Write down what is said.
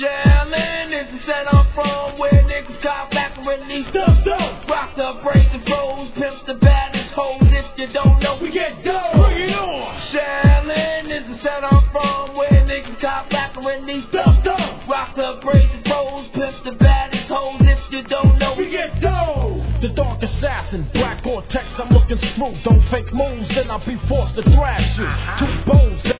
Shaolin is the set I'm from, where niggas cop back and release stuff. Rock the break the rolls, pimps the baddest hoes. If you don't know, we get dough. Bring it on. Shaolin is the set I'm from, where niggas cop back and release stuff. Rock the break the rolls, pimps the baddest hoes. If you don't know, we get dough. The dark assassin, black Cortex, I'm looking smooth. Don't fake moves, then I'll be forced to thrash you. Two bones.